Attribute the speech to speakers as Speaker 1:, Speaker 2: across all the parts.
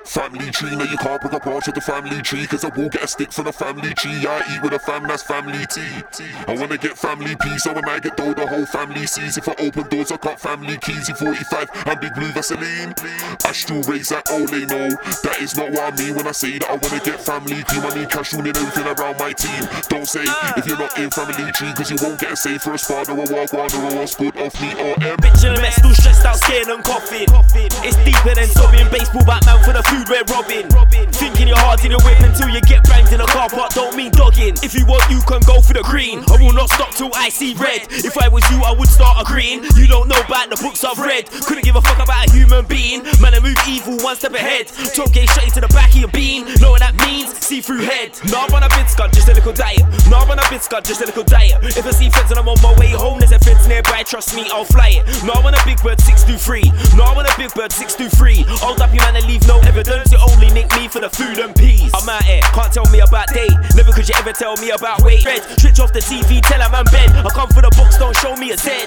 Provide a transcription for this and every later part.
Speaker 1: Family tree, no you can't pick a part of the family tree, cause I will get a stick from the family tree. I eat with a fam, that's family tea. I wanna get family peace, so when I get dough the whole family sees. If I open doors I got family keys. In 45 and big blue Vaseline, I still raise that oh they know. That is not what I mean when I say that I wanna get family cream. I mean cash ruling everything around my team. Don't say if you're not in family tree, cause you won't get a say for a spot or a walk on or a what's good off me or M.
Speaker 2: Bitch in a mess, still stressed out, scared and coughing. It's deeper than sobbing, baseball Batman for the food we're robbing. Thinking you're hard in your whip until you get banged in a car park, don't mean dogging. If you want you can go for the green, I will not stop till I see red. If I was you I would start agreeing. You don't know about the books I've read. Couldn't give a fuck about a human being. Man I move evil one step ahead. Top game straight to the back of your bean. Know what that means? See through head. Nah on a bit scud, just a little diet. Nah on a bit scud, just a little diet. If I see feds and I'm on my way home, there's a fence nearby, trust me I'll fly it. Nah on a big bird 623. Nah on a big bird 623. Hold up you man and leave no evidence. You only nick me for the food and peas. I'm out here, can't tell me about day. Never could you ever tell me about weight. Red, switch off the TV, tell a man bed. I come for the box, don't show me a Z.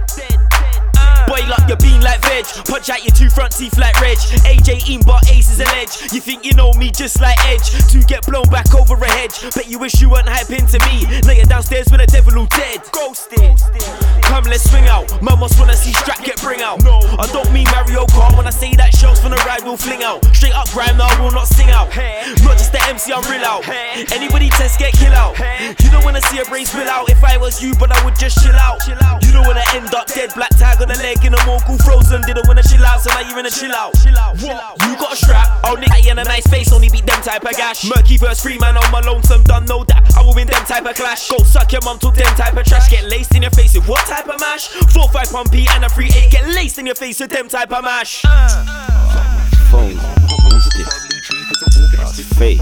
Speaker 2: Boil up your bean like veg. Punch out your two front teeth like Reg. AJ in but Ace is a ledge. You think you know me just like Edge. To get blown back over a hedge. Bet you wish you weren't hype into me. Now you're downstairs with the devil all dead. Ghosted. Come let's swing out. Man must wanna see strap get bring out. No, I don't mean Mario Kart when I say that shells from the ride will fling out. Straight up grime now I will not sing out. Not just the MC I'm real out. Anybody test get kill out. You don't wanna see a brain spill out. If I was you but I would just chill out. You don't wanna end up dead. Black tag on the leg in a Mogul frozen. Didn't wanna chill out, so now you're in a chill out. What? You got a strap? I'll nick you in a nice face, only beat them type of gash. Murky verse 3 man on my lonesome, done know that I will win them type of clash. Go suck your mum, talk them type of trash. Get laced in your face with what type of mash? 4-5 pumpy and a 3-8. Get laced in your face with them type of mash.
Speaker 3: Phone, who's this? That's fake.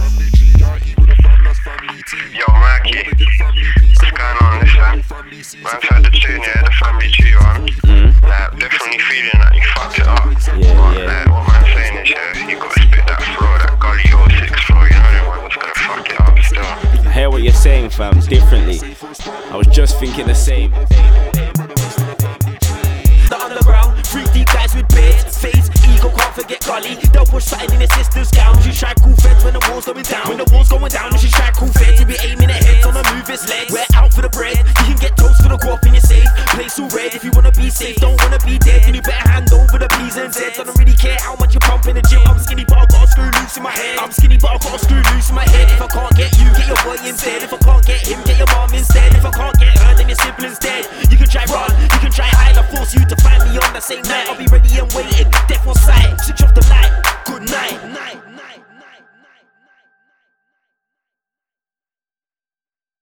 Speaker 4: Yo, Marky, what's going on this time? When I've heard the tune, yeah, the family tree one, like, definitely feeling that you fucked it up. Like, what man's saying is, yeah, you gotta spit that flow, that gully 06 flow, you know, the one that's gonna fuck it up still.
Speaker 3: I hear what you're saying, fam, differently. I was just thinking the same.
Speaker 2: The underground, 3 deep guys with beards, fades, ego, can't forget gully. They'll push something in their sister's gown. She try cool feds when the war's going down. When the war's going down, she try cool feds. You be aiming at heads on the move his legs. We're out for the bread, you can get toast for the guap in your safe. Place all red if you wanna be safe, don't wanna be dead. Then you better hand over the P's and Z's. I don't really care how much you pump in the